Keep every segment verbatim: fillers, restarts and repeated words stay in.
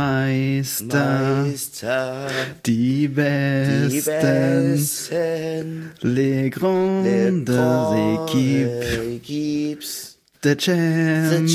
Meister, Meister, die Besten, die Besten, les grandes équipes, the Champions. the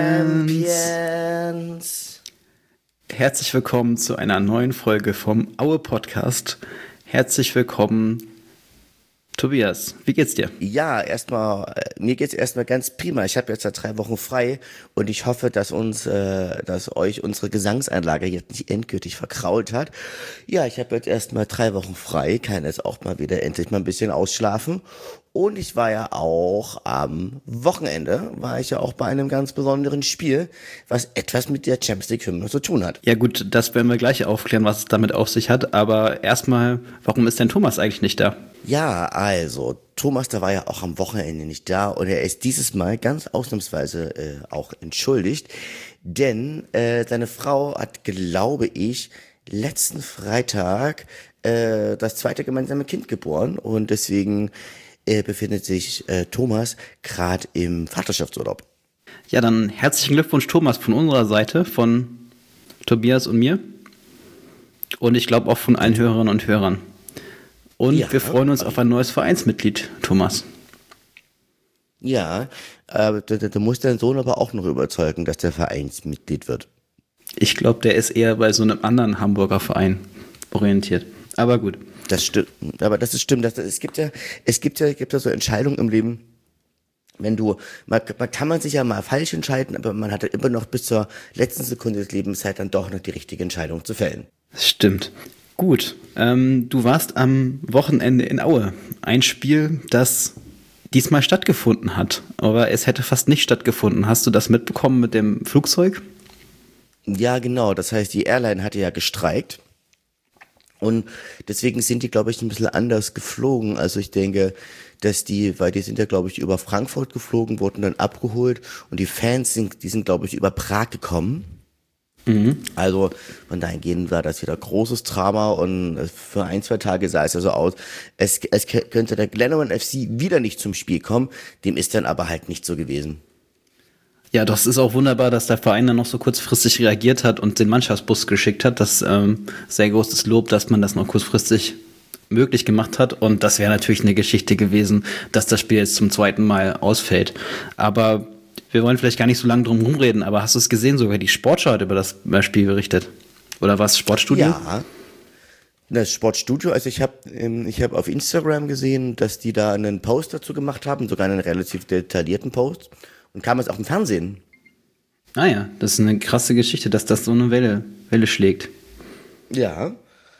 Champions. Herzlich willkommen zu einer neuen Folge vom Aue Podcast. Herzlich willkommen, Tobias. Wie geht's dir? Ja, erstmal, mir geht's erstmal ganz prima. Ich habe jetzt seit drei Wochen frei und ich hoffe, dass uns, äh, dass euch unsere Gesangsanlage jetzt nicht endgültig verkrault hat. Ja, ich habe jetzt erstmal drei Wochen frei, kann jetzt auch mal wieder endlich mal ein bisschen ausschlafen. Und ich war ja auch am Wochenende, war ich ja auch bei einem ganz besonderen Spiel, was etwas mit der Champions League Hymne zu tun hat. Ja gut, das werden wir gleich aufklären, was es damit auf sich hat. Aber erstmal, warum ist denn Thomas eigentlich nicht da? Ja, also, Thomas, der war ja auch am Wochenende nicht da und er ist dieses Mal ganz ausnahmsweise äh, auch entschuldigt, denn äh, seine Frau hat, glaube ich, letzten Freitag äh, das zweite gemeinsame Kind geboren und deswegen äh, befindet sich äh, Thomas gerade im Vaterschaftsurlaub. Ja, dann herzlichen Glückwunsch, Thomas, von unserer Seite, von Tobias und mir. Und ich glaube auch von allen Hörerinnen und Hörern. Und ja, wir freuen uns auf ein neues Vereinsmitglied, Thomas. Ja, aber du, du musst deinen Sohn aber auch noch überzeugen, dass der Vereinsmitglied wird. Ich glaube, der ist eher bei so einem anderen Hamburger Verein orientiert. Aber gut. Das stimmt. Aber das ist stimmt. Das, es gibt ja, es gibt ja, gibt ja so Entscheidungen im Leben. Wenn du, man, man kann man sich ja mal falsch entscheiden, aber man hat ja immer noch bis zur letzten Sekunde des Lebens Zeit, dann doch noch die richtige Entscheidung zu fällen. Das stimmt. Gut, ähm, du warst am Wochenende in Aue. Ein Spiel, das diesmal stattgefunden hat, aber es hätte fast nicht stattgefunden. Hast du das mitbekommen mit dem Flugzeug? Ja, genau. Das heißt, die Airline hatte ja gestreikt und deswegen sind die, glaube ich, ein bisschen anders geflogen. Also ich denke, dass die, weil die sind ja, glaube ich, über Frankfurt geflogen, wurden dann abgeholt und die Fans sind, die sind, glaube ich, über Prag gekommen. Mhm. Also von dahingehend war das wieder großes Drama und für ein, zwei Tage sah es ja so aus, es, es könnte der Glentoran F C wieder nicht zum Spiel kommen, dem ist dann aber halt nicht so gewesen. Ja, das ist auch wunderbar, dass der Verein dann noch so kurzfristig reagiert hat und den Mannschaftsbus geschickt hat. Das ähm, sehr großes Lob, dass man das noch kurzfristig möglich gemacht hat und das wäre natürlich eine Geschichte gewesen, dass das Spiel jetzt zum zweiten Mal ausfällt. Aber wir wollen vielleicht gar nicht so lange drum rumreden, aber hast du es gesehen, sogar die Sportschau hat über das Spiel berichtet? Oder was, Sportstudio? Ja, das Sportstudio, also ich habe ich hab auf Instagram gesehen, dass die da einen Post dazu gemacht haben, sogar einen relativ detaillierten Post und kam es auch im Fernsehen. Ah ja, das ist eine krasse Geschichte, dass das so eine Welle, Welle schlägt. Ja.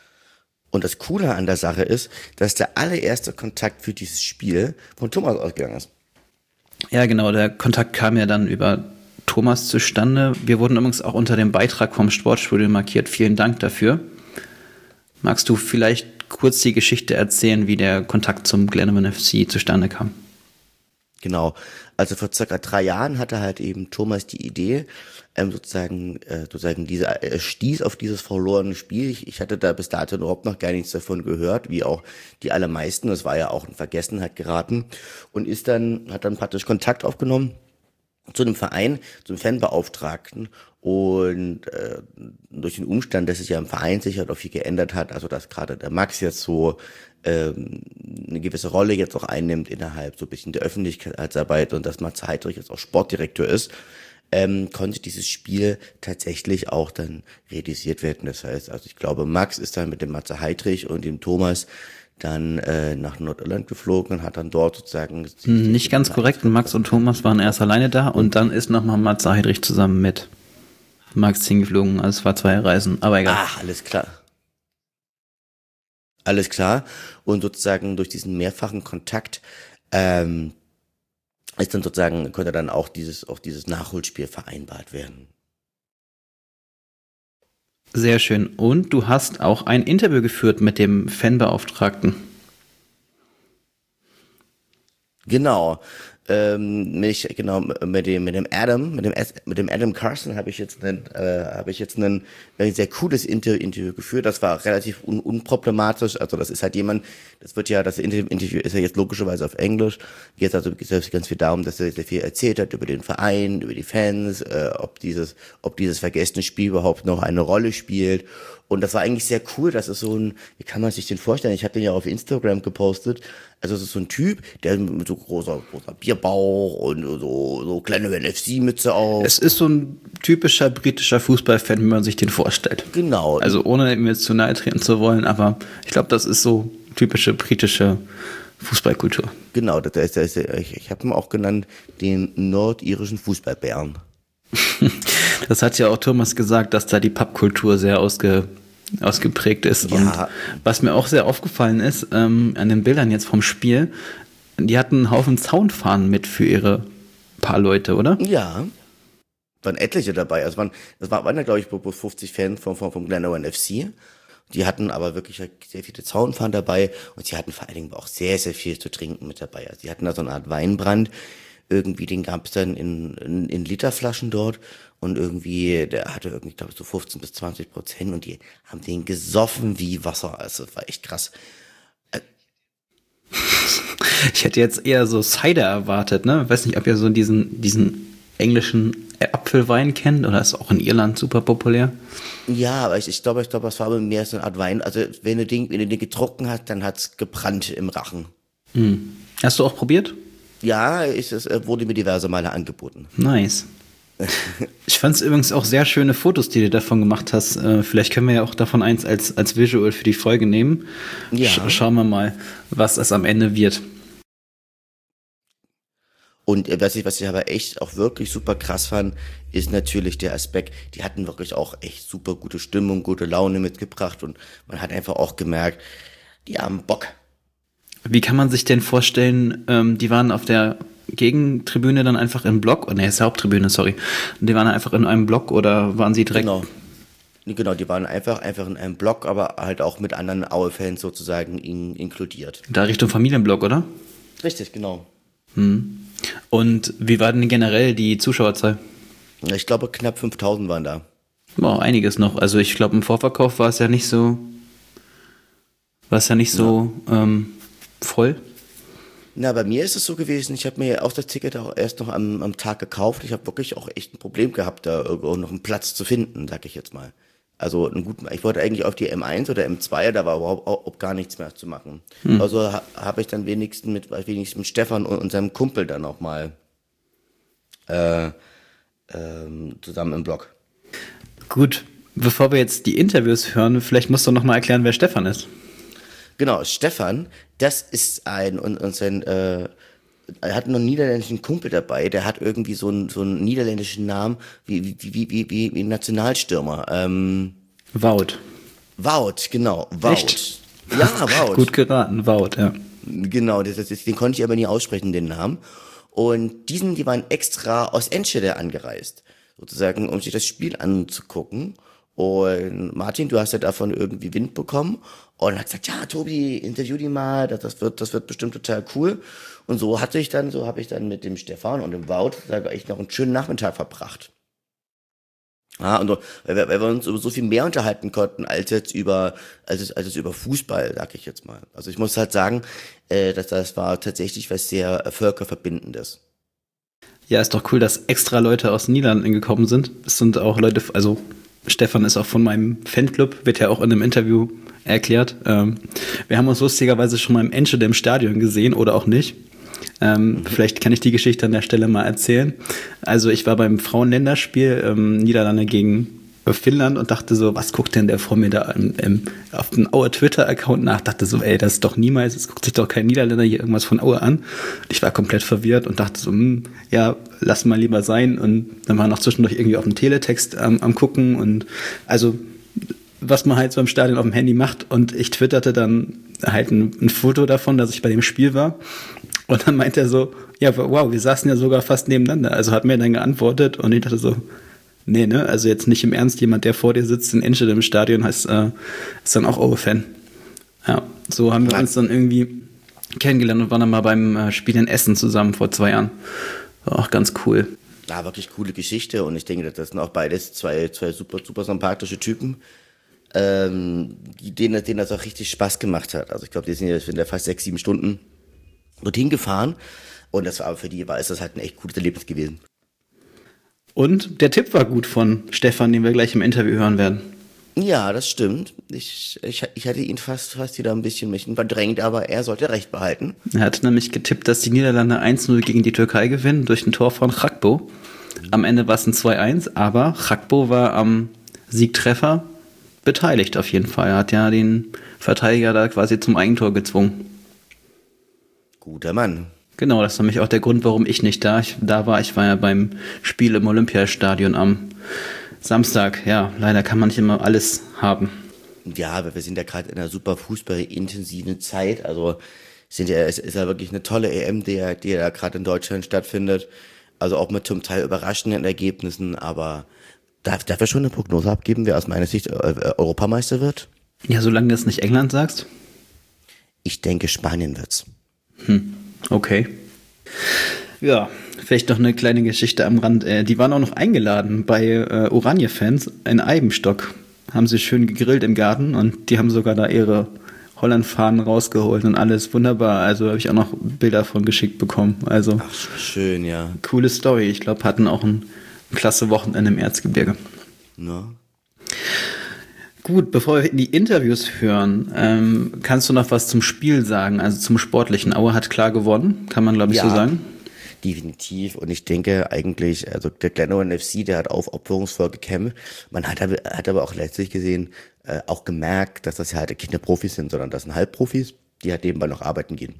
Und das Coole an der Sache ist, dass der allererste Kontakt für dieses Spiel von Thomas ausgegangen ist. Ja, genau, der Kontakt kam ja dann über Thomas zustande. Wir wurden übrigens auch unter dem Beitrag vom Sportstudio markiert. Vielen Dank dafür. Magst du vielleicht kurz die Geschichte erzählen, wie der Kontakt zum Glentoran F C zustande kam? Genau, also vor circa drei Jahren hatte halt eben Thomas die Idee, ähm, sozusagen, äh, sozusagen diese, er stieß auf dieses verlorene Spiel. Ich, ich hatte da bis dato überhaupt noch gar nichts davon gehört, wie auch die allermeisten. Das war ja auch in Vergessenheit geraten und ist dann, hat dann praktisch Kontakt aufgenommen zu einem Verein, zum Fanbeauftragten und äh, durch den Umstand, dass sich ja im Verein sicher noch viel geändert hat, also dass gerade der Max jetzt so ähm, eine gewisse Rolle jetzt auch einnimmt innerhalb so ein bisschen der Öffentlichkeitsarbeit und dass Matze Heidrich jetzt auch Sportdirektor ist, ähm, konnte dieses Spiel tatsächlich auch dann realisiert werden. Das heißt, also ich glaube, Max ist dann mit dem Matze Heidrich und dem Thomas dann äh, nach Nordirland geflogen und hat dann dort sozusagen... Nicht ganz korrekt, Max und Thomas waren erst alleine da und dann ist nochmal Matze Heidrich zusammen mit Max hingeflogen. Also es war zwei Reisen, aber egal. Ah, alles klar. Alles klar. Und sozusagen durch diesen mehrfachen Kontakt ähm, ist dann sozusagen, konnte dann auch dieses, auch dieses Nachholspiel vereinbart werden. Sehr schön. Und du hast auch ein Interview geführt mit dem Fanbeauftragten. Genau. ähm, mich, genau, mit dem, mit dem Adam, mit dem, mit dem Adam Carson habe ich jetzt einen, äh, habe ich jetzt einen, ein sehr cooles Inter Interview geführt. Das war relativ un unproblematisch. Also das ist halt jemand, das wird ja, das Inter Interview ist ja jetzt logischerweise auf Englisch. Geht also geht es ganz viel darum, dass er sehr viel erzählt hat über den Verein, über die Fans, äh, ob dieses, ob dieses vergessene Spiel überhaupt noch eine Rolle spielt. Und das war eigentlich sehr cool. Das ist so ein, wie kann man sich den vorstellen? Ich habe den ja auf Instagram gepostet. Also es ist so ein Typ, der mit so großer, großer Bierbauch und so, so kleine N F C-Mütze auf. Es ist so ein typischer britischer Fußballfan, wie man sich den vorstellt. Genau. Also ohne mir jetzt zu nahe treten zu wollen, aber ich glaube, das ist so typische britische Fußballkultur. Genau, das ist, das ist, ich, ich habe ihn auch genannt, den nordirischen Fußballbären. Das hat ja auch Thomas gesagt, dass da die Pubkultur sehr ausge, ausgeprägt ist. Ja. Und was mir auch sehr aufgefallen ist, ähm, an den Bildern jetzt vom Spiel, die hatten einen Haufen Soundfahnen mit für ihre paar Leute, oder? Ja. Waren etliche dabei. Also waren, das waren ja, glaube ich, bloß fünfzig Fans vom, vom, vom Glenroe N F C. Die hatten aber wirklich sehr viele Zaunfahnen dabei und sie hatten vor allen Dingen auch sehr, sehr viel zu trinken mit dabei. Also sie hatten da so eine Art Weinbrand. Irgendwie, den gab es dann in, in, in Literflaschen dort und irgendwie, der hatte irgendwie, glaube ich, so fünfzehn bis zwanzig Prozent und die haben den gesoffen wie Wasser. Also das war echt krass. Ich hätte jetzt eher so Cider erwartet, ne? Ich weiß nicht, ob ihr so diesen, diesen englischen Apfelwein kennt oder ist auch in Irland super populär? Ja, aber ich, ich glaube, ich glaube, das war aber mehr so eine Art Wein. Also wenn du den, wenn du den getrunken hast, dann hat's gebrannt im Rachen. Hm. Hast du auch probiert? Ja, ich, es wurde mir diverse Male angeboten. Nice. Ich fand es übrigens auch sehr schöne Fotos, die du davon gemacht hast. Äh, vielleicht können wir ja auch davon eins als, als Visual für die Folge nehmen. Ja. Sch schauen wir mal, was es am Ende wird. Und äh, was ich, was ich aber echt auch wirklich super krass fand, ist natürlich der Aspekt, die hatten wirklich auch echt super gute Stimmung, gute Laune mitgebracht und man hat einfach auch gemerkt, die haben Bock. Wie kann man sich denn vorstellen, ähm, die waren auf der Gegentribüne dann einfach im Block, oh ne, ist der Haupttribüne, sorry. Die waren einfach in einem Block oder waren sie direkt? Genau. Genau, die waren einfach, einfach in einem Block, aber halt auch mit anderen Aue-Fans sozusagen in, inkludiert. Da Richtung Familienblock, oder? Richtig, genau. Hm. Und wie war denn generell die Zuschauerzahl? Ich glaube, knapp fünftausend waren da. Boah, einiges noch. Also ich glaube, im Vorverkauf war es ja nicht so, war es ja nicht so ja. Ähm, voll. Na, bei mir ist es so gewesen, ich habe mir auch das Ticket auch erst noch am, am Tag gekauft. Ich habe wirklich auch echt ein Problem gehabt, da irgendwo noch einen Platz zu finden, sag ich jetzt mal. Also einen guten, ich wollte eigentlich auf die M eins oder M zwei, da war überhaupt auch, auch gar nichts mehr zu machen. Hm. Also ha, habe ich dann wenigstens mit, wenigstens mit Stefan und, und seinem Kumpel dann auch mal äh, ähm, zusammen im Block. Gut, bevor wir jetzt die Interviews hören, vielleicht musst du noch mal erklären, wer Stefan ist. Genau, Stefan, das ist ein, und, und sein, äh, er hat noch einen niederländischen Kumpel dabei, der hat irgendwie so einen, so einen niederländischen Namen wie, wie, wie, wie, wie, wie ein Nationalstürmer. Ähm, Wout. Wout, genau, Wout. Echt? Ja, Wout. Gut geraten, Wout, ja. Genau, das, das, den konnte ich aber nie aussprechen, den Namen. Und diesen, die waren extra aus Enschede angereist, sozusagen, um sich das Spiel anzugucken. Und Martin, du hast ja davon irgendwie Wind bekommen und hat gesagt, ja, Tobi, interview die mal, das, das wird, das wird bestimmt total cool. Und so hatte ich dann, so habe ich dann mit dem Stefan und dem Wout da echt noch einen schönen Nachmittag verbracht. Ja, und so, weil, wir, weil wir uns über so viel mehr unterhalten konnten, als jetzt über, als es, als es über Fußball, sag ich jetzt mal. Also ich muss halt sagen, äh, dass das war tatsächlich was sehr Völkerverbindendes. Ja, ist doch cool, dass extra Leute aus den Niederlanden gekommen sind. Es sind auch Leute, also Stefan ist auch von meinem Fanclub, wird ja auch in einem Interview erklärt. Ähm, wir haben uns lustigerweise schon mal im Enschede im Stadion gesehen oder auch nicht. Ähm, mhm. Vielleicht kann ich die Geschichte an der Stelle mal erzählen. Also ich war beim Frauenländerspiel ähm, Niederlande gegen Finnland und dachte so, was guckt denn der vor mir da im, im, auf dem Auer Twitter-Account nach? Dachte so, ey, das ist doch niemals, es guckt sich doch kein Niederländer hier irgendwas von Aue an. Ich war komplett verwirrt und dachte so, hm, ja, lass mal lieber sein. Und dann war noch zwischendurch irgendwie auf dem Teletext ähm, am gucken und also was man halt so im Stadion auf dem Handy macht. Und ich twitterte dann halt ein, ein Foto davon, dass ich bei dem Spiel war. Und dann meinte er so, ja, wow, wir saßen ja sogar fast nebeneinander. Also hat mir dann geantwortet und ich dachte so, nee, ne, also jetzt nicht im Ernst, jemand, der vor dir sitzt in Enschede im Stadion, heißt, äh, ist dann auch Aue-Fan. Ja, so haben wir uns dann irgendwie kennengelernt und waren dann mal beim äh, Spiel in Essen zusammen vor zwei Jahren. War auch ganz cool. Ja, wirklich coole Geschichte und ich denke, das sind auch beides zwei, zwei super, super sympathische Typen, ähm, denen, denen das auch richtig Spaß gemacht hat. Also ich glaube, die sind ja, sind ja fast sechs, sieben Stunden dorthin gefahren und das war aber für die war ist das halt ein echt cooles Erlebnis gewesen. Und der Tipp war gut von Stefan, den wir gleich im Interview hören werden. Ja, das stimmt. Ich, ich, ich hatte ihn fast, fast wieder ein bisschen mich verdrängt, aber er sollte recht behalten. Er hat nämlich getippt, dass die Niederlande eins null gegen die Türkei gewinnen durch ein Tor von Gakpo. Am Ende war es ein zwei eins, aber Gakpo war am Siegtreffer beteiligt auf jeden Fall. Er hat ja den Verteidiger da quasi zum Eigentor gezwungen. Guter Mann. Genau, das war nämlich auch der Grund, warum ich nicht da, ich, da war. Ich war ja beim Spiel im Olympiastadion am Samstag. Ja, leider kann man nicht immer alles haben. Ja, aber wir sind ja gerade in einer super fußballintensiven Zeit. Also sind ja, es ist ja wirklich eine tolle E M, die ja, die ja gerade in Deutschland stattfindet. Also auch mit zum Teil überraschenden Ergebnissen. Aber darf, darf er schon eine Prognose abgeben, wer aus meiner Sicht äh, Europameister wird? Ja, solange du es nicht England sagst. Ich denke, Spanien wird's. Hm, okay. Ja, vielleicht noch eine kleine Geschichte am Rand. Äh, die waren auch noch eingeladen bei äh, Oranje-Fans in Eibenstock. Haben sie schön gegrillt im Garten und die haben sogar da ihre Holland-Fahnen rausgeholt und alles wunderbar. Also habe ich auch noch Bilder von geschickt bekommen. Also Ach, schön, ja. Coole Story. Ich glaube, hatten auch ein klasse Wochenende im Erzgebirge. Ja. Gut, bevor wir in die Interviews hören, ähm, kannst du noch was zum Spiel sagen, also zum Sportlichen? Aue hat klar gewonnen, kann man glaube ich ja, so sagen. Definitiv. Und ich denke eigentlich, also der Glentoran F C, der hat aufopferungsvoll gekämpft. Man hat, aber- hat aber auch letztlich gesehen, äh, auch gemerkt, dass das ja halt keine Profis sind, sondern das sind Halbprofis, die halt nebenbei noch arbeiten gehen.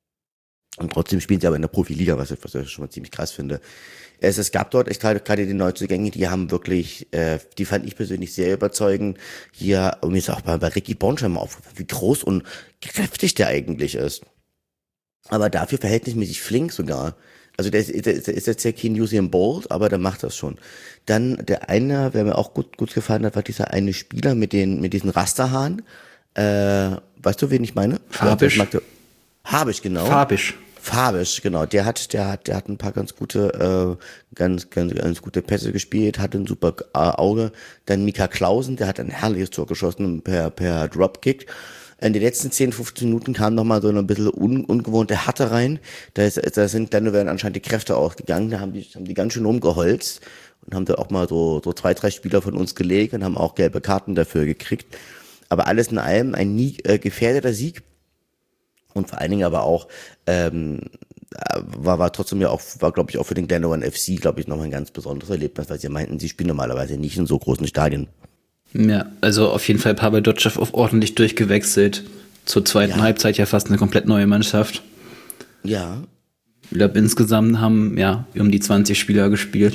Und trotzdem spielen sie aber in der Profiliga, was ich, was ich schon mal ziemlich krass finde. Es, es gab dort echt gerade gerade die Neuzugänge, die haben wirklich, äh, die fand ich persönlich sehr überzeugend. Hier, und mir ist auch bei, bei Ricky Bonschheim aufgefallen, wie groß und kräftig der eigentlich ist. Aber dafür verhältnismäßig flink sogar. Also der ist, der ist, der ist jetzt ja kein Usain Bolt, aber der macht das schon. Dann der eine, wer mir auch gut gut gefallen hat, war dieser eine Spieler mit den mit diesen Rasterhaaren. Äh, weißt du, wen ich meine? Fabisch. Habisch, genau. Fabisch. Fabisch, genau. Der hat, der hat, der hat ein paar ganz gute, äh, ganz, ganz, ganz gute Pässe gespielt, hatte ein super äh, Auge. Dann Mika Clausen, der hat ein herrliches Tor geschossen per, per Dropkick. In den letzten zehn, fünfzehn Minuten kam noch mal so ein bisschen un, ungewohnte Härte rein. Da, ist, da sind dann werden anscheinend die Kräfte ausgegangen. Da haben die, haben die ganz schön rumgeholzt und haben da auch mal so, so zwei, drei Spieler von uns gelegt und haben auch gelbe Karten dafür gekriegt. Aber alles in allem ein nie äh, gefährdeter Sieg. Und vor allen Dingen aber auch, ähm, war, war trotzdem ja auch, war glaube ich auch für den Glentoran F C, glaube ich, nochmal ein ganz besonderes Erlebnis, weil sie meinten, sie spielen normalerweise nicht in so großen Stadien. Ja, also auf jeden Fall Pavel Dotschew auf ordentlich durchgewechselt. Zur zweiten Ja. Halbzeit ja fast eine komplett neue Mannschaft. Ja, Ich glaube, insgesamt haben ja um die zwanzig Spieler gespielt.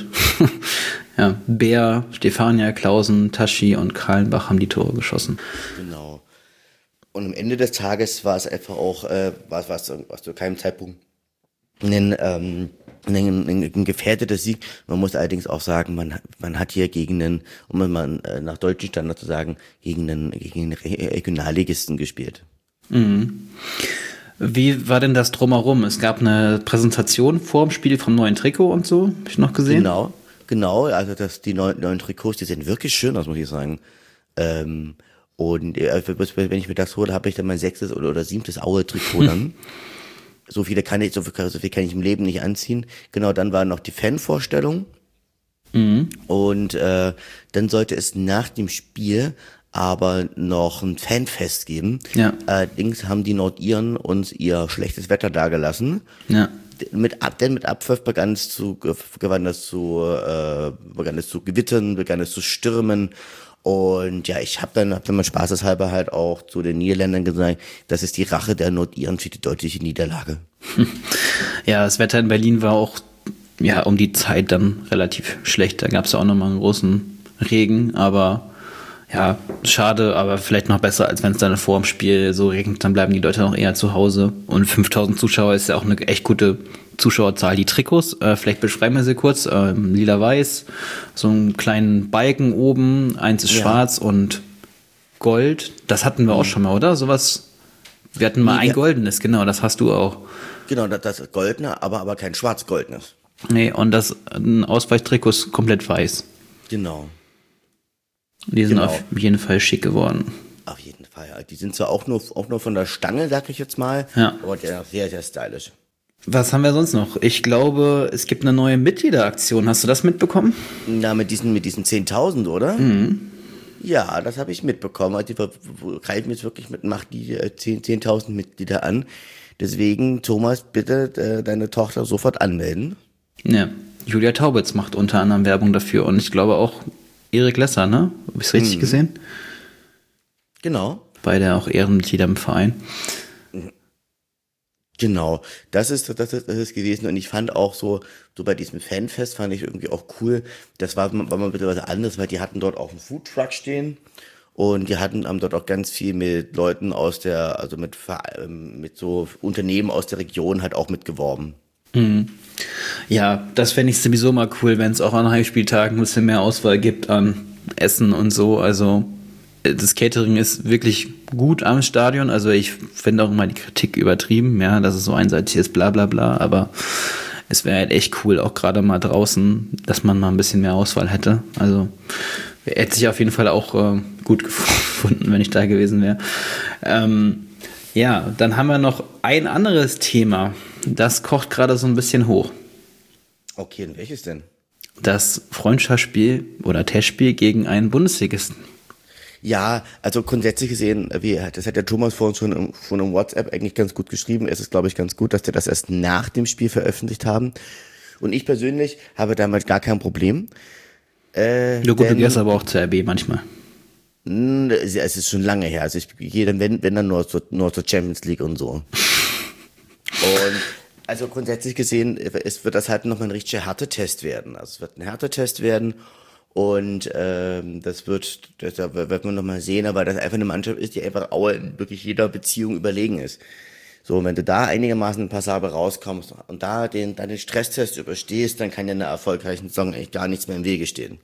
Ja, Bär, Stefania, Klausen, Taschi und Kahlenbach haben die Tore geschossen. genau. Und am Ende des Tages war es einfach auch, äh, war es, war es, war es zu keinem Zeitpunkt ein, ähm, ein, ein, ein gefährdeter Sieg. Man muss allerdings auch sagen, man, man hat hier gegen einen, um mal äh, nach deutschen Standard zu sagen, gegen einen, gegen einen Re- Regionalligisten gespielt. Wie war denn das drumherum? Es gab eine Präsentation vor dem Spiel vom neuen Trikot und so, habe ich noch gesehen. Genau, genau, also das, die neuen, neuen Trikots, die sehen wirklich schön aus, muss ich sagen. Ähm, und äh, wenn ich mir das hole, habe ich dann mein sechstes oder, oder siebtes Aue-Trikot dann. So viele kann ich, so viel, so viel kann ich im Leben nicht anziehen. Genau, dann war noch die Fanvorstellung. Und äh, dann sollte es nach dem Spiel aber noch ein Fanfest geben. Ja. Allerdings haben die Nordiren uns ihr schlechtes Wetter dagelassen. Ja. Mit ab, denn mit Abpfiff begann es zu, gewann es zu, äh, begann es zu gewittern, begann es zu stürmen. Und ja, ich habe dann, hab dann mal spaßeshalber halt auch zu den Niederländern gesagt, das ist die Rache der Nordiren für die deutliche Niederlage. Ja, das Wetter in Berlin war auch ja um die Zeit dann relativ schlecht. Da gab es ja auch nochmal einen großen Regen, aber ja, schade, aber vielleicht noch besser, als wenn es dann vor dem Spiel so regnet, dann bleiben die Leute noch eher zu Hause. Und fünftausend Zuschauer ist ja auch eine echt gute Zuschauerzahl. Die Trikots, äh, vielleicht beschreiben wir sie kurz, ähm, lila-weiß, so einen kleinen Balken oben, eins ist Ja. schwarz und Gold. Das hatten wir auch schon mal, oder? Sowas Wir hatten mal Nee, ein wir- goldenes, genau, das hast du auch. Genau, das, das goldene, aber, aber kein schwarz-goldenes. Nee, und das ein Ausweichtrikot ist komplett weiß. Genau. Die sind Genau. auf jeden Fall schick geworden. Auf jeden Fall. Ja. Die sind zwar auch nur, auch nur von der Stange, sag ich jetzt mal, Ja. aber dennoch sehr, sehr stylisch. Was haben wir sonst noch? Ich glaube, es gibt eine neue Mitgliederaktion. Hast du das mitbekommen? Na, mit diesen, mit diesen zehntausend, oder? Mhm. Ja, das habe ich mitbekommen. Also die ver- ver- greifen jetzt wirklich mit Macht die äh, zehn zehntausend Mitglieder an. Deswegen, Thomas, bitte äh, deine Tochter sofort anmelden. Ja. Julia Taubitz macht unter anderem Werbung dafür und ich glaube auch Erik Lesser, ne? Habe ich es richtig gesehen? Genau. Beide auch Ehrenmitglieder im Verein. Genau, das ist, das ist, das ist gewesen und ich fand auch so, so bei diesem Fanfest fand ich irgendwie auch cool, das war, war mal ein bisschen was anderes, weil die hatten dort auch einen Foodtruck stehen und die hatten, haben dort auch ganz viel mit Leuten aus der, also mit, Ver- mit so Unternehmen aus der Region halt auch mitgeworben. Ja, das fände ich sowieso mal cool, wenn es auch an Heimspieltagen ein bisschen mehr Auswahl gibt an Essen und so. Also das Catering ist wirklich gut am Stadion. Also ich finde auch immer die Kritik übertrieben, ja, dass es so einseitig ist, bla bla bla. Aber es wäre halt echt cool, auch gerade mal draußen, dass man mal ein bisschen mehr Auswahl hätte. Also hätte sich auf jeden Fall auch äh, gut gefunden, wenn ich da gewesen wäre. Ähm, ja, dann haben wir noch ein anderes Thema. Das kocht gerade so ein bisschen hoch. Okay, und welches denn? Das Freundschaftsspiel oder Testspiel gegen einen Bundesligisten. Ja, also grundsätzlich gesehen, wie, das hat der Thomas vorhin schon im, schon im WhatsApp eigentlich ganz gut geschrieben. Es ist, glaube ich, ganz gut, dass wir das erst nach dem Spiel veröffentlicht haben. Und ich persönlich habe damit gar kein Problem. Äh, Ja gut, du denn- gehst aber auch zur R B manchmal. Mm, Es ist schon lange her. Also ich gehe dann, wenn, wenn dann nur zur, nur zur Champions League und so. Und also grundsätzlich gesehen, es wird das halt nochmal ein richtiger Härtetest werden. Also es wird ein Härtetest werden und ähm, das wird, das da wird man nochmal sehen, aber das einfach eine Mannschaft ist, die einfach Aue in wirklich jeder Beziehung überlegen ist. So, wenn du da einigermaßen passabel rauskommst und da den, dann den Stresstest überstehst, dann kann ja einer erfolgreichen Saison eigentlich gar nichts mehr im Wege stehen.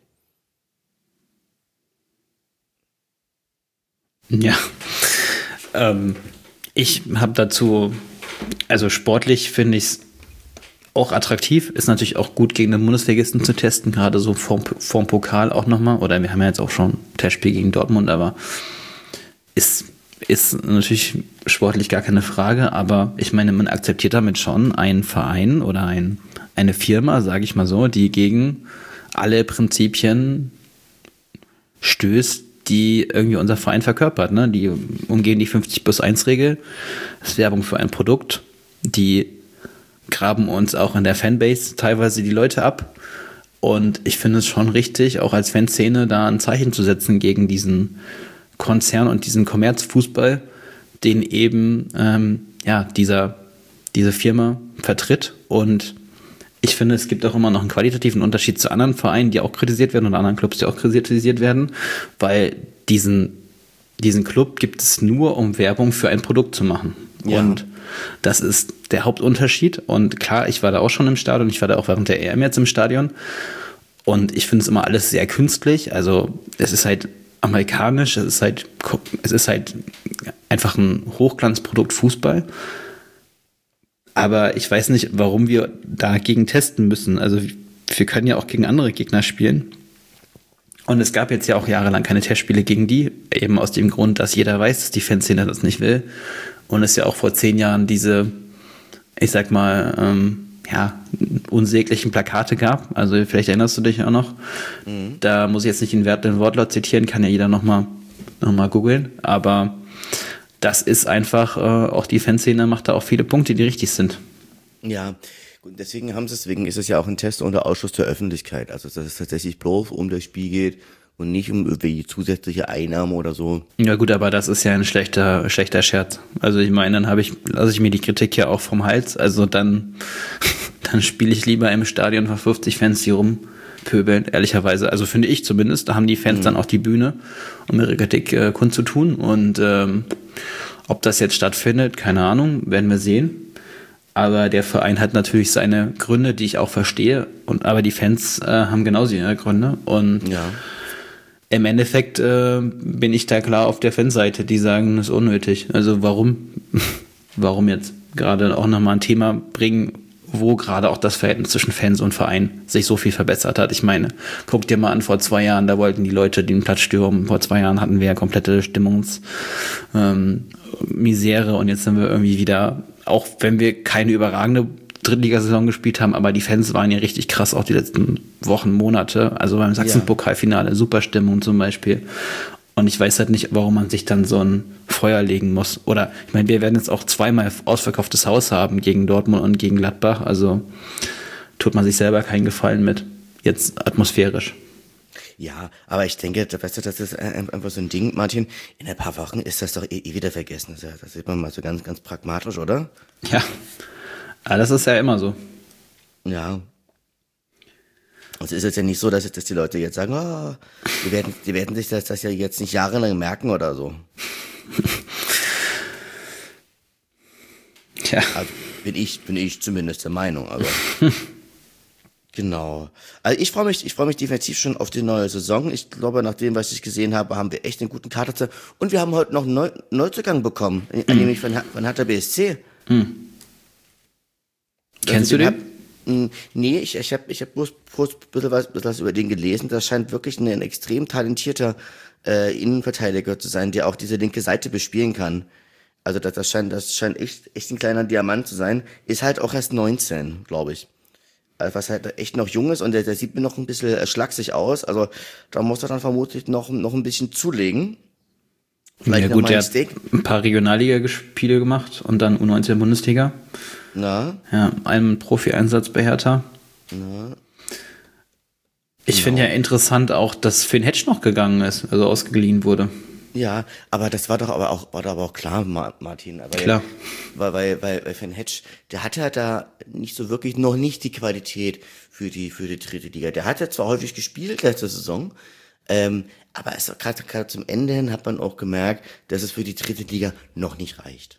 Ja. Ähm, ich habe dazu, also sportlich finde ich es auch attraktiv. Ist natürlich auch gut gegen den Bundesligisten zu testen, gerade so vorm, vorm Pokal auch nochmal. Oder wir haben ja jetzt auch schon ein Testspiel gegen Dortmund, aber ist, ist natürlich sportlich gar keine Frage. Aber ich meine, man akzeptiert damit schon einen Verein oder ein, eine Firma, sage ich mal so, die gegen alle Prinzipien stößt, die irgendwie unser Verein verkörpert. Ne? Die umgehen die fünfzig plus eins Regel. Das ist Werbung für ein Produkt. Die graben uns auch in der Fanbase teilweise die Leute ab. Und ich finde es schon richtig, auch als Fanszene da ein Zeichen zu setzen gegen diesen Konzern und diesen Kommerzfußball, den eben ähm, ja, dieser, diese Firma vertritt. Und ich finde, es gibt auch immer noch einen qualitativen Unterschied zu anderen Vereinen, die auch kritisiert werden und anderen Clubs, die auch kritisiert werden, weil diesen, diesen Club gibt es nur, um Werbung für ein Produkt zu machen. Ja. Und das ist der Hauptunterschied. Und klar, ich war da auch schon im Stadion, ich war da auch während der E M jetzt im Stadion. Und ich finde es immer alles sehr künstlich. Also es ist halt amerikanisch, es ist halt, es ist halt einfach ein Hochglanzprodukt Fußball. Aber ich weiß nicht, warum wir dagegen testen müssen. Also wir können ja auch gegen andere Gegner spielen. Und es gab jetzt ja auch jahrelang keine Testspiele gegen die, eben aus dem Grund, dass jeder weiß, dass die Fanszene das nicht will. Und es ja auch vor zehn Jahren diese, ich sag mal, ähm, ja, unsäglichen Plakate gab. Also vielleicht erinnerst du dich auch noch. Mhm. Da muss ich jetzt nicht den Wert den Wortlaut zitieren, kann ja jeder nochmal noch mal googeln. Aber das ist einfach, äh, auch die Fanszene macht da auch viele Punkte, die richtig sind. Ja, und deswegen haben sie, deswegen ist es ja auch ein Test unter Ausschuss der Öffentlichkeit. Also dass es tatsächlich bloß um das Spiel geht und nicht um irgendwie zusätzliche Einnahmen oder so. Ja gut, aber das ist ja ein schlechter, schlechter Scherz. Also ich meine, dann habe ich, lasse ich mir die Kritik ja auch vom Hals. Also dann, dann spiele ich lieber im Stadion vor fünfzig Fans, die rumpöbeln, ehrlicherweise. Also finde ich zumindest, da haben die Fans mhm. dann auch die Bühne, um ihre Kritik äh, kundzutun. Und ähm, ob das jetzt stattfindet, keine Ahnung, werden wir sehen. Aber der Verein hat natürlich seine Gründe, die ich auch verstehe. Und aber die Fans äh, haben genauso ihre Gründe. Und ja. Im Endeffekt äh, bin ich da klar auf der Fanseite, die sagen, das ist unnötig. Also warum warum jetzt gerade auch nochmal ein Thema bringen, wo gerade auch das Verhältnis zwischen Fans und Verein sich so viel verbessert hat. Ich meine, guck dir mal an, vor zwei Jahren, da wollten die Leute den Platz stürmen. Vor zwei Jahren hatten wir ja komplette Stimmungsmisere ähm, und jetzt sind wir irgendwie wieder, auch wenn wir keine überragende Drittligasaison gespielt haben, aber die Fans waren ja richtig krass auch die letzten Wochen, Monate. Also beim Sachsen-Pokalfinale, super Stimmung zum Beispiel. Und ich weiß halt nicht, warum man sich dann so ein Feuer legen muss. Oder, ich meine, wir werden jetzt auch zweimal ausverkauftes Haus haben gegen Dortmund und gegen Gladbach. Also tut man sich selber keinen Gefallen mit. Jetzt atmosphärisch. Ja, aber ich denke, weißt du, das ist einfach so ein Ding, Martin. In ein paar Wochen ist das doch eh, eh wieder vergessen. Das, das sieht man mal so ganz, ganz pragmatisch, oder? Ja, aber das ist ja immer so. Ja. Es ist jetzt ja nicht so, dass, dass die Leute jetzt sagen, oh, die werden, die werden sich das, das ja jetzt nicht jahrelang merken oder so. Tja. Also bin ich, bin ich zumindest der Meinung, aber. Genau. Also ich freue mich, ich freue mich definitiv schon auf die neue Saison. Ich glaube, nach dem, was ich gesehen habe, haben wir echt einen guten Kader. Und wir haben heute noch einen Neu Neuzugang bekommen, mhm. nämlich von, von Hertha B S C. Mhm. Kennst also, du den? Hab, Nee, ich, ich habe ich hab bloß, bloß ein bisschen was, bisschen was über den gelesen. Das scheint wirklich ein, ein extrem talentierter äh, Innenverteidiger zu sein, der auch diese linke Seite bespielen kann. Also das, das scheint das scheint echt, echt ein kleiner Diamant zu sein. Ist halt auch erst neunzehn, glaube ich. Also was halt echt noch jung ist und der, der sieht mir noch ein bisschen äh, schlaksig aus. Also da muss er dann vermutlich noch, noch ein bisschen zulegen. Vielleicht ja gut, der hat ein paar Regionalliga-Spiele gemacht und dann U neunzehn Bundesliga. Na? Ja, einen Profi-Einsatz bei Hertha. Na? Ich genau. finde ja interessant auch, dass Finn Hetsch noch gegangen ist, also ausgeliehen wurde. Ja, aber das war doch aber auch, war doch aber auch klar, Martin. Aber klar. Weil, weil, weil, weil Finn Hetsch, der hatte halt da nicht so wirklich, noch nicht die Qualität für die, für die dritte Liga. Der hat ja zwar häufig gespielt letzte Saison, ähm, aber es gerade gerade zum Ende hin hat man auch gemerkt, dass es für die dritte Liga noch nicht reicht.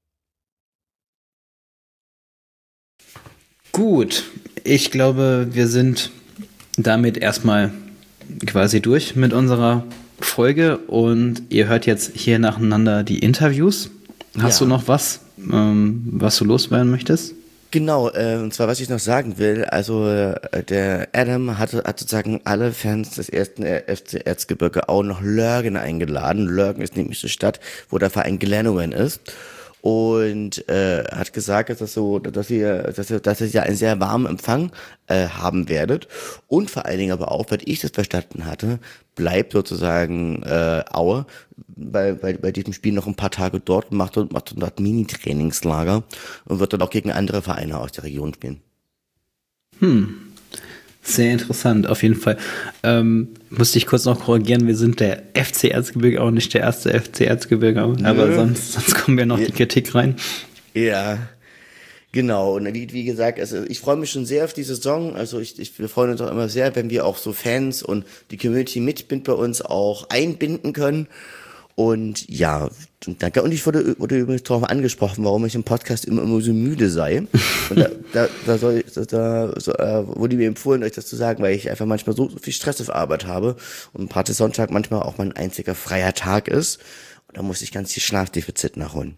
Gut, ich glaube, wir sind damit erstmal quasi durch mit unserer Folge und ihr hört jetzt hier nacheinander die Interviews. Hast ja. du noch was, ähm, was du loswerden möchtest? Genau, äh, und zwar was ich noch sagen will, also äh, der Adam hat, hat sozusagen alle Fans des ersten F C Erzgebirge auch noch Lörgen eingeladen. Lörgen ist nämlich die Stadt, wo der Verein Glenowin ist. Und äh, hat gesagt, dass das so, dass ihr, dass ihr, dass ihr ja einen sehr warmen Empfang äh, haben werdet. Und vor allen Dingen aber auch, weil ich das verstanden hatte, bleibt sozusagen äh, Aue bei, bei, bei diesem Spiel noch ein paar Tage dort und macht, macht dort Mini-Trainingslager und wird dann auch gegen andere Vereine aus der Region spielen. Hm. Sehr interessant, auf jeden Fall. Ähm, musste ich kurz noch korrigieren, wir sind der F C Erzgebirge, auch nicht der erste F C Erzgebirge, aber Nö. sonst, sonst kommen wir noch ja. die Kritik rein. Ja, genau. Und wie, wie gesagt, also ich freue mich schon sehr auf die Saison. Also ich, ich, wir freuen uns auch immer sehr, wenn wir auch so Fans und die Community mit bei uns auch einbinden können. Und ja, danke. Und ich wurde, wurde übrigens darauf angesprochen, warum ich im Podcast immer, immer so müde sei. Und da, da, da, soll, da, da so, äh, wurde mir empfohlen, euch das zu sagen, weil ich einfach manchmal so, so viel Stress auf Arbeit habe und Partysonntag manchmal auch mein einziger freier Tag ist. Und da muss ich ganz viel Schlafdefizit nachholen.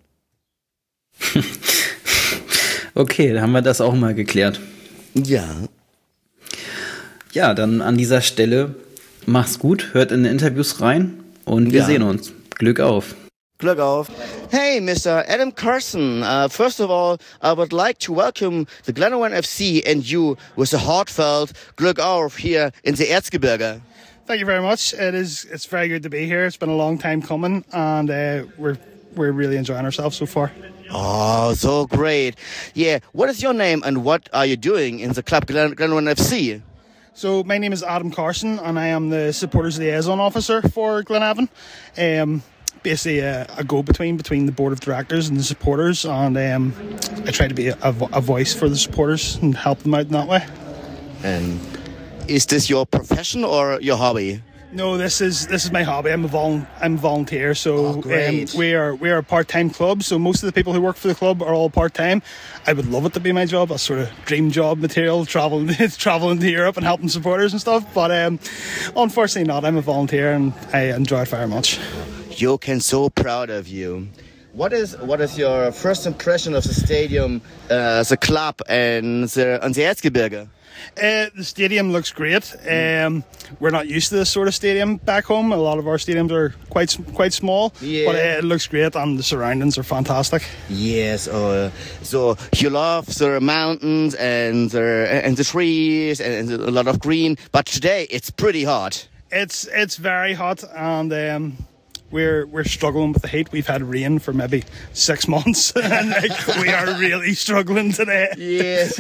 Okay, dann haben wir das auch mal geklärt. Ja. Ja, dann an dieser Stelle mach's gut, hört in die Interviews rein und wir ja. sehen uns. Glück auf. Glück auf. Hey, Mister Adam Carson. Uh, first of all, I would like to welcome the Glenowin F C and you with a heartfelt Glück auf here in the Erzgebirge. Thank you very much. It is. It's very good to be here. It's been a long time coming, and uh, we're we're really enjoying ourselves so far. Oh, so great. Yeah. What is your name and what are you doing in the club Glen Glenowin F C? So my name is Adam Carson and I am the supporters liaison officer for Glenavon. Um, basically a, a go-between between the board of directors and the supporters, and um, I try to be a, a voice for the supporters and help them out in that way. And is this your profession or your hobby? No, this is this is my hobby. I'm a vol- I'm a volunteer, so oh, great. Um, we are we are a part-time club. So most of the people who work for the club are all part-time. I would love it to be my job, a sort of dream job material, traveling traveling to Europe and helping supporters and stuff. But um, unfortunately, not. I'm a volunteer and I enjoy it very much. Jochen, so proud of you. What is what is your first impression of the stadium, uh, the club, and the and the Erzgebirge? Uh, the stadium looks great. Um, we're not used to this sort of stadium back home. A lot of our stadiums are quite quite small, yeah. but uh, it looks great, and the surroundings are fantastic. Yes, uh, so you love the mountains and the and the trees and a lot of green, but today it's pretty hot. It's it's very hot, and um, we're we're struggling with the heat. We've had rain for maybe six months, and like, we are really struggling today. Yes.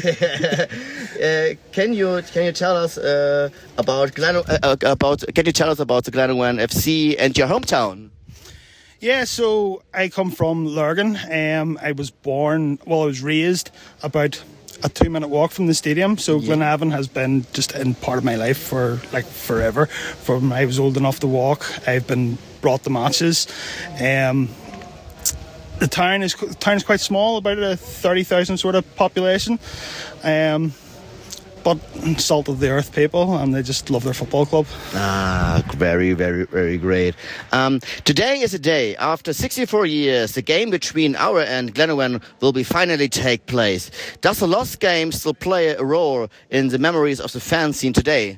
uh, can you can you tell us uh, about Glen, uh, about can you tell us about the Glenavon F C and your hometown? Yeah, so I come from Lurgan. Um, I was born, well, I was raised about a two-minute walk from the stadium. So yeah. Glenavon has been just in part of my life for like forever. From I was old enough to walk, I've been brought to matches. Um, the town is the town is quite small, about a thirty thousand sort of population. Um, but salt of the earth people, and they just love their football club. Ah, very, very, very great. Um, today is a day after sixty-four years. The game between Aure and Glenavon will be finally take place. Does the lost game still play a role in the memories of the fan scene today?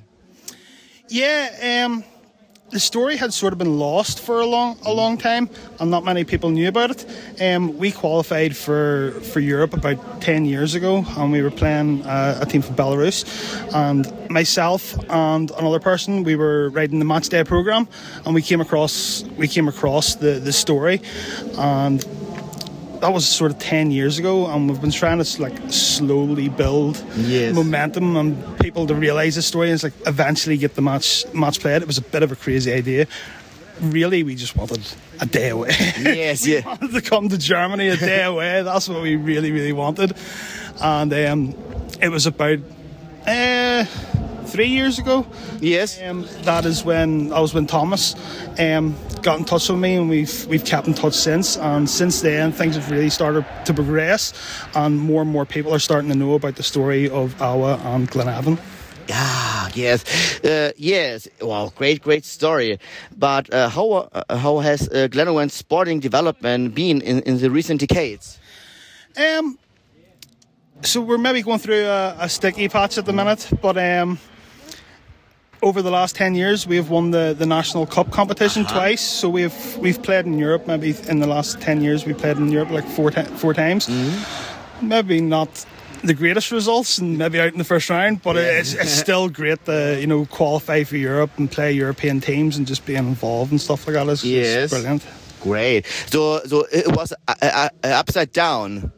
Yeah, um, the story had sort of been lost for a long, a long time, and not many people knew about it. Um, we qualified for, for Europe about ten years ago, and we were playing uh, a team from Belarus. And myself and another person, we were writing the match day program, and we came across we came across the, the story, and that was sort of ten years ago, and we've been trying to like slowly build yes. momentum and people to realise the story, and it's like eventually get the match match played. It was a bit of a crazy idea. Really, we just wanted a day away. Yes, we yeah. wanted to come to Germany a day away. That's what we really, really wanted. And um, it was about uh, three years ago. Yes. Um, that is when I was when Thomas um, got in touch with me, and we've we've kept in touch since. And since then, things have really started to progress, and more and more people are starting to know about the story of Aure and Glenavon. Ah, yes, uh, yes. Wow, great, great story. But uh, how uh, how has uh, Glenavon's sporting development been in, in the recent decades? Um, so we're maybe going through a, a sticky patch at the minute, but um, over the last ten years, we have won the, the national cup competition uh-huh. twice. So we've we've played in Europe. Maybe in the last ten years, we played in Europe like four ta- four times. Mm-hmm. Maybe not the greatest results, and maybe out in the first round, but yeah. it's, it's still great to, you know, qualify for Europe and play European teams and just being involved and stuff like that is yes. brilliant. Great. So, so it was uh, uh, upside down.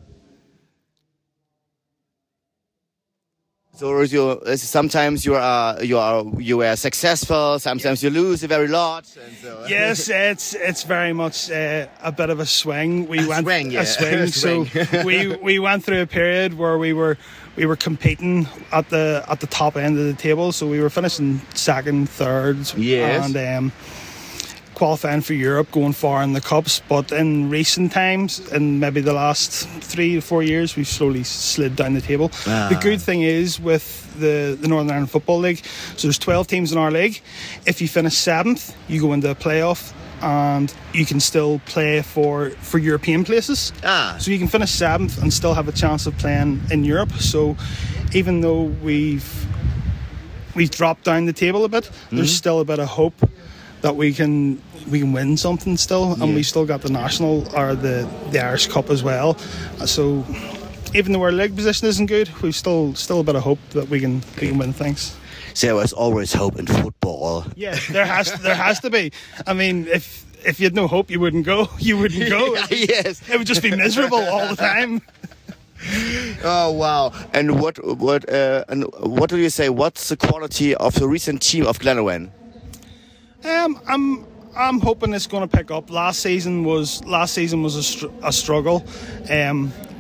So you, sometimes you are you are you are successful. Sometimes you lose a very lot. And so. Yes, it's it's very much uh, a bit of a swing. We a went swing, yeah. a swing. a swing. So we we went through a period where we were we were competing at the at the top end of the table. So we were finishing second, third, yes. and um, qualifying for Europe, going far in the cups. But in recent times, in maybe the last three to four years, we've slowly slid down the table. Ah. The good thing is with the, the Northern Ireland Football League, so there's twelve teams in our league. If you finish seventh, you go into a playoff, and you can still play for, for European places. Ah. So you can finish seventh and still have a chance of playing in Europe. So even though we've we've dropped down the table a bit, mm-hmm. there's still a bit of hope that we can we can win something still, and yeah. we still got the national or the, the Irish Cup as well. So even though our league position isn't good, we've still still a bit of hope that we can we can win things. There is always hope in football. Yeah, there has there has to be. I mean, if if you had no hope, you wouldn't go. You wouldn't go. Yes, it would just be miserable all the time. Oh wow! And what what uh, and what do you say? What's the quality of the recent team of Glenavon? Um, I'm I'm hoping it's going to pick up. Last season was last season was a, str- a struggle. Um,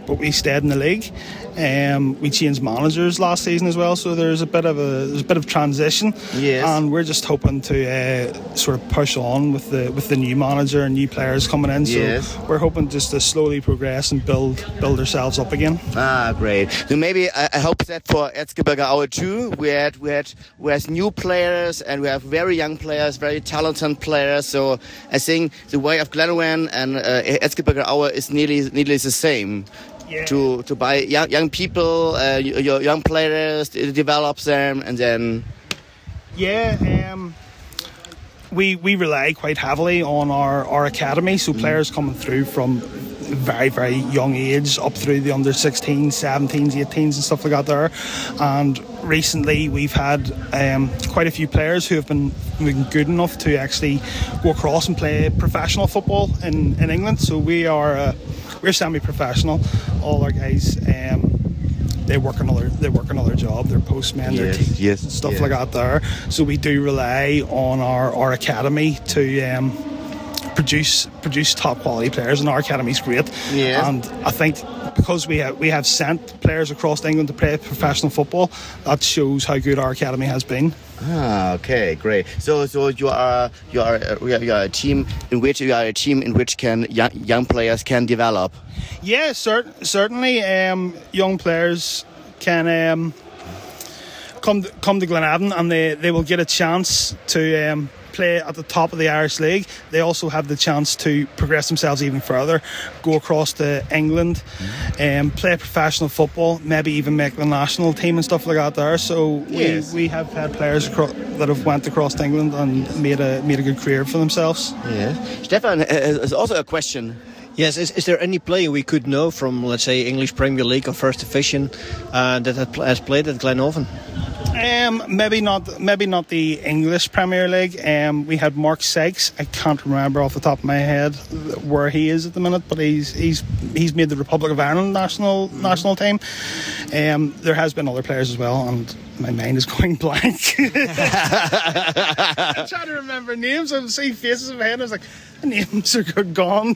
but we stayed in the league. Um, we changed managers last season as well, so there's a bit of a there's a bit of transition. Yes. And we're just hoping to uh, sort of push on with the with the new manager and new players coming in. So yes. we're hoping just to slowly progress and build build ourselves up again. Ah, great. So maybe I, I hope that for Erzgebirge Aue too. We had we had we have new players and we have very young players, very talented players. So I think the way of Glenavon and uh, Erzgebirge Aue is nearly nearly the same. Yeah. To to buy young young people, uh, your young players, develop them, and then. Yeah, um, we we rely quite heavily on our, our academy, so mm. players coming through from very very young age up through the under sixteens, seventeens, eighteens, and stuff like that there. And recently we've had um, quite a few players who have been, been good enough to actually go across and play professional football in, in England. So we are. Uh, We're semi-professional. All our guys, um, they work another, they work another job. They're postmen, they're yes, teachers, yes, and stuff yes. like that. There, so we do rely on our, our academy to um, produce produce top quality players, and our academy's great. Yes. And I think because we have we have sent players across England to play professional football, that shows how good our academy has been. Ah, okay, great. So, so you are you are you are a team in which you are a team in which can young, young players can develop. Yeah, cert- certainly. Um, young players can um, come to, come to Glenavon, and they, they will get a chance to um, play at the top of the Irish League. They also have the chance to progress themselves even further, go across to England, and um, play professional football, maybe even make the national team and stuff like that there. So yes. we, we have had players across, that have went across to England and made a made a good career for themselves. Yeah. Stefan, uh, is also a question. Yes, is, is there any player we could know from, let's say, English Premier League or First Division uh, that has played at Glenavon? Um, maybe not. Maybe not the English Premier League. Um, we had Mark Sykes. I can't remember off the top of my head where he is at the minute, but he's he's he's made the Republic of Ireland national mm-hmm. national team. Um, there has been other players as well, and my mind is going blank. I'm trying to remember names. I see faces in my head, and I was like, the names are gone.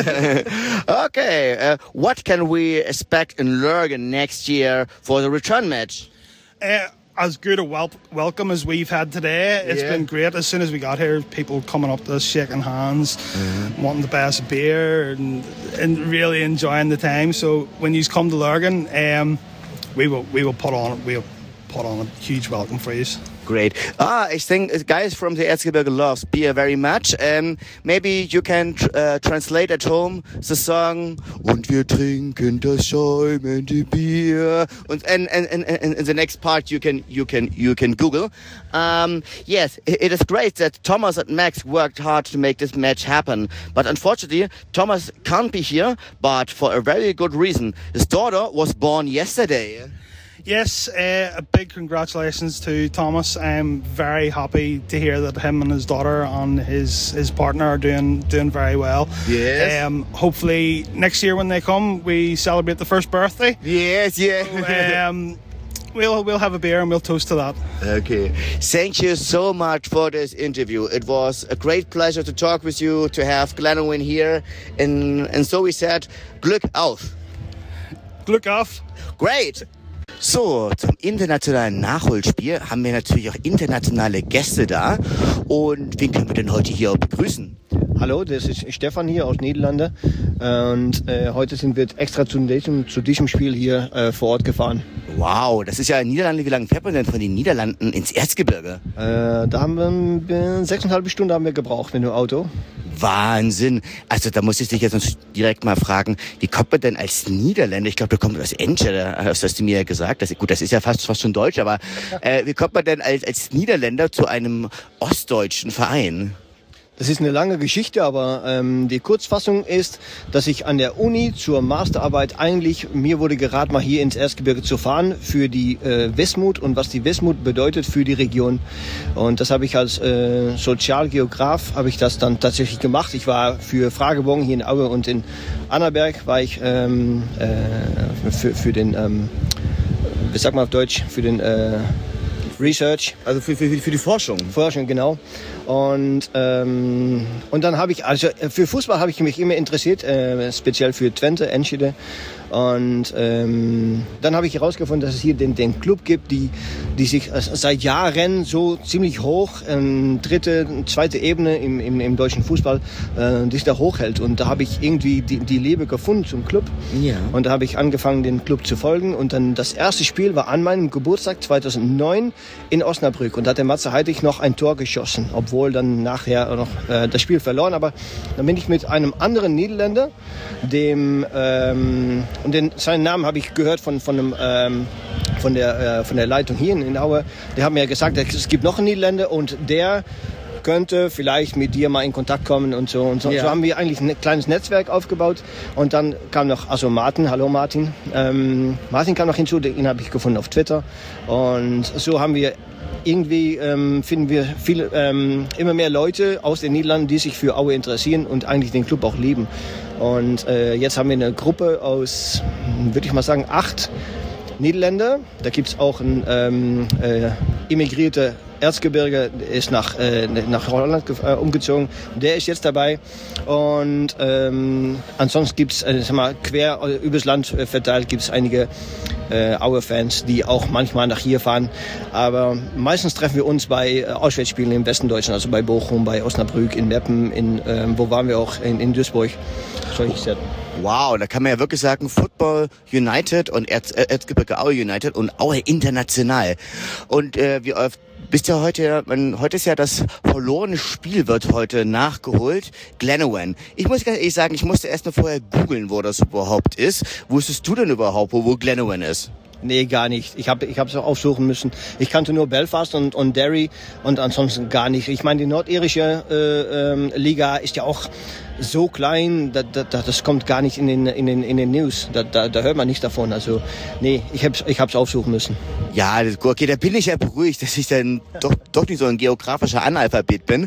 Okay, uh, what can we expect in Lurgan next year for the return match? Uh, as good a wel- welcome as we've had today. It's yeah. been great. As soon as we got here, people coming up to us, shaking hands, mm-hmm. wanting to buy us a beer, and, and really enjoying the time. So when you come to Lurgan, um, we will we will put on we'll put on a huge welcome for you. Great. Ah, I think guys from the Erzgebirge loves beer very much. Um, maybe you can tr- uh, translate at home the song "Und wir trinken das schäumende Bier." And and, and, and, and the next part you can you can you can Google. Um, yes, it, it is great that Thomas and Max worked hard to make this match happen. But unfortunately, Thomas can't be here. But for a very good reason. His daughter was born yesterday. Yes, uh, a big congratulations to Thomas. I'm very happy to hear that him and his daughter and his, his partner are doing doing very well. Yes. Um, hopefully next year when they come, we celebrate the first birthday. Yes, yeah. So, um, we'll we'll have a beer and we'll toast to that. Okay. Thank you so much for this interview. It was a great pleasure to talk with you, to have Glenavon here. And, and so we said, Glück auf. Glück auf. Great. So, zum internationalen Nachholspiel haben wir natürlich auch internationale Gäste da. Und wen können wir denn heute hier begrüßen? Hallo, das ist Stefan hier aus Niederlande. Und äh, heute sind wir extra zu diesem, zu diesem Spiel hier äh, vor Ort gefahren. Wow, das ist ja Niederlande. Wie lange fährt man denn von den Niederlanden ins Erzgebirge? Äh, da haben wir sechseinhalb Stunden haben wir gebraucht mit dem Auto. Wahnsinn. Also da muss ich dich jetzt direkt mal fragen, wie kommt man denn als Niederländer, ich glaube, du kommst aus Enschede, hast du mir ja gesagt, das, gut, das ist ja fast, fast schon Deutsch, aber äh, wie kommt man denn als, als Niederländer zu einem ostdeutschen Verein? Das ist eine lange Geschichte, aber ähm, die Kurzfassung ist, dass ich an der Uni zur Masterarbeit eigentlich, mir wurde geraten, mal hier ins Erzgebirge zu fahren für die äh, Wismut und was die Wismut bedeutet für die Region. Und das habe ich als äh, Sozialgeograf, habe ich das dann tatsächlich gemacht. Ich war für Fragebogen hier in Aue und in Annaberg war ich ähm, äh, für, für den, ähm, wie sagt man auf Deutsch, für den äh, Research. Also für, für, für die Forschung. Forschung, genau. Und ähm, und dann habe ich, also für Fußball habe ich mich immer interessiert, äh, speziell für Twente, Enschede. Und ähm, dann habe ich herausgefunden, dass es hier den, den Club gibt, die, die sich seit Jahren so ziemlich hoch, ähm, dritte, zweite Ebene im, im, im deutschen Fußball, äh, die sich da hochhält. Und da habe ich irgendwie die, die Liebe gefunden zum Club. Ja. Und da habe ich angefangen, den Club zu folgen. Und dann das erste Spiel war an meinem Geburtstag zweitausendneun in Osnabrück. Und da hat der Matze Heidig noch ein Tor geschossen, obwohl dann nachher noch äh, das Spiel verloren. Aber dann bin ich mit einem anderen Niederländer, dem ähm, und den, seinen Namen habe ich gehört von von, einem, ähm, von der äh, von der Leitung hier in Aue. Die haben mir gesagt, es gibt noch einen Niederländer und der könnte vielleicht mit dir mal in Kontakt kommen und so. Und so, ja. so haben wir eigentlich ein kleines Netzwerk aufgebaut. Und dann kam noch, also Martin, hallo Martin. Ähm, Martin kam noch hinzu, den habe ich gefunden auf Twitter. Und so haben wir irgendwie, ähm, finden wir viele, ähm, immer mehr Leute aus den Niederlanden, die sich für Aue interessieren und eigentlich den Club auch lieben. Und äh, jetzt haben wir eine Gruppe aus, würde ich mal sagen, acht Niederländer. Da gibt es auch einen ähm, äh, immigrierter Erzgebirge, der ist nach, äh, nach Holland äh, umgezogen. Der ist jetzt dabei. Und ähm, ansonsten gibt es, äh, sag mal, quer äh, übers Land äh, verteilt, gibt es einige äh, Aue-Fans, die auch manchmal nach hier fahren. Aber meistens treffen wir uns bei äh, Auswärtsspielen im Westen Deutschland, also bei Bochum, bei Osnabrück, in Meppen, in, äh, wo waren wir auch, in, in Duisburg. Solche Städte. Wow, da kann man ja wirklich sagen, Football United und Erz, äh, Erzgebirge Aue United und Aue international. Und äh, wie oft bist ja heute, man, heute ist ja das verlorene Spiel wird heute nachgeholt, Glenavon. Ich muss ganz ehrlich sagen, ich musste erst mal vorher googeln, wo das überhaupt ist. Wusstest du denn überhaupt, wo, wo Glenavon ist? Nee, gar nicht. Ich habe ich habe es auch aufsuchen müssen. Ich kannte nur Belfast und, und Derry und ansonsten gar nicht. Ich meine, die nordirische äh, ähm, Liga ist ja auch so klein, da, da, das kommt gar nicht in den in den in den News. Da, da, da hört man nicht davon. Also nee, ich hab's ich hab's aufsuchen müssen. Ja, okay, da bin ich ja beruhigt, dass ich dann doch doch nicht so ein geografischer Analphabet bin.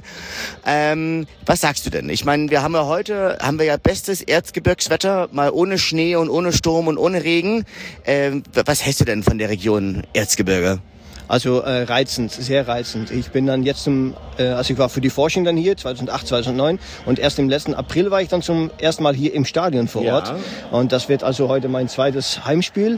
Ähm, was sagst du denn? Ich meine, wir haben ja heute haben wir ja bestes Erzgebirgswetter, mal ohne Schnee und ohne Sturm und ohne Regen. Ähm, was hältst du denn von der Region Erzgebirge? Also äh, reizend, sehr reizend. Ich bin dann jetzt zum, äh, also ich war für die Forschung dann hier, zweitausendacht, zweitausendneun und erst im letzten April war ich dann zum ersten Mal hier im Stadion vor Ort. Ja. Und das wird also heute mein zweites Heimspiel.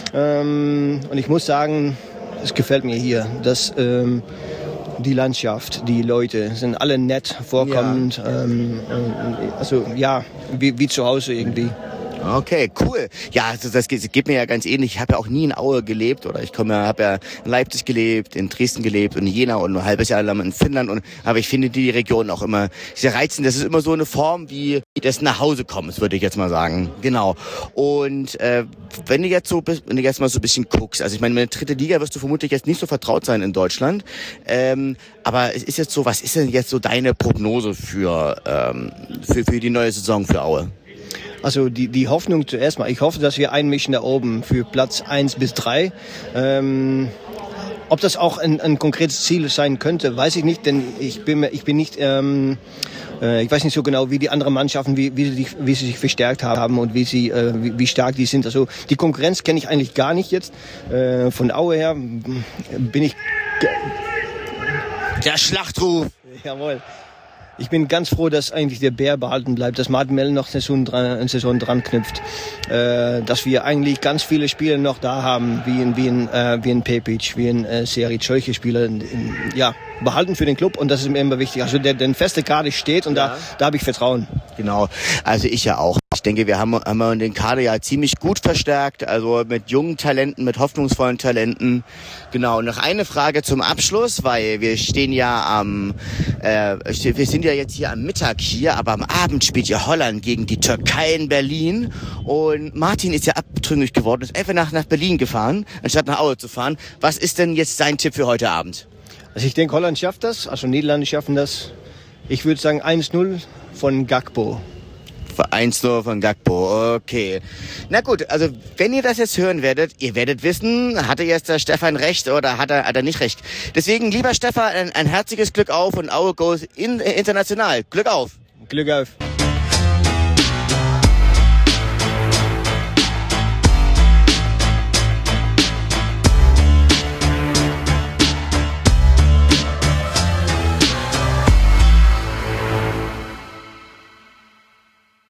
Ähm, und ich muss sagen, es gefällt mir hier. Das, ähm, die Landschaft, die Leute sind alle nett, vorkommend. Ja. Ähm, also ja, wie, wie zu Hause irgendwie. Okay, cool. Ja, also das geht, geht mir ja ganz ähnlich. Ich habe ja auch nie in Aue gelebt oder ich komme, habe ja in Leipzig gelebt, in Dresden gelebt und in Jena und ein halbes Jahr lang in Finnland. Und aber ich finde die Region auch immer sehr reizend. Das ist immer so eine Form wie des Nachhausekommens, würde ich jetzt mal sagen. Genau. Und äh, wenn du jetzt so, wenn du jetzt mal so ein bisschen guckst, also ich meine, mit der dritte Liga wirst du vermutlich jetzt nicht so vertraut sein in Deutschland. Ähm, aber es ist jetzt so, was ist denn jetzt so deine Prognose für ähm, für für die neue Saison für Aue? Also die, die Hoffnung zuerst mal. Ich hoffe, dass wir einmischen da oben für Platz eins bis drei. Ähm, ob das auch ein, ein konkretes Ziel sein könnte, weiß ich nicht, denn ich bin, ich bin nicht, ähm, äh, ich weiß nicht so genau, wie die anderen Mannschaften, wie, wie, sie, wie sie sich verstärkt haben und wie sie, äh, wie, wie stark die sind. Also die Konkurrenz kenne ich eigentlich gar nicht jetzt. Äh, von Aue her bin ich... Der Schlachtruf! Jawohl. Ich bin ganz froh, dass eigentlich der Bär behalten bleibt, dass Martin Mell noch eine Saison dran, eine Saison dran knüpft, äh, dass wir eigentlich ganz viele Spieler noch da haben, wie ein wie ein äh, wie ein Pepic, wie ein äh, Seric, solche Spieler, in, in, ja, behalten für den Club und das ist mir immer wichtig. Also der, der feste Kader steht und ja. da da habe ich Vertrauen. Genau, also ich ja auch. Ich denke, wir haben, haben den Kader ja ziemlich gut verstärkt, also mit jungen Talenten, mit hoffnungsvollen Talenten. Genau, noch eine Frage zum Abschluss, weil wir stehen ja am, äh, wir sind ja jetzt hier am Mittag hier, aber am Abend spielt ja Holland gegen die Türkei in Berlin und Martin ist ja abtrünnig geworden, ist einfach nach, nach Berlin gefahren, anstatt nach Aue zu fahren. Was ist denn jetzt sein Tipp für heute Abend? Also ich denke, Holland schafft das, also Niederlande schaffen das. Ich würde sagen eins null von Gakpo. eins null von Gakpo, okay. Na gut, also wenn ihr das jetzt hören werdet, ihr werdet wissen, hatte jetzt der Stefan recht oder hat er, hat er nicht recht. Deswegen, lieber Stefan, ein, ein herzliches Glück auf und Aue goes in, äh, international. Glück auf. Glück auf.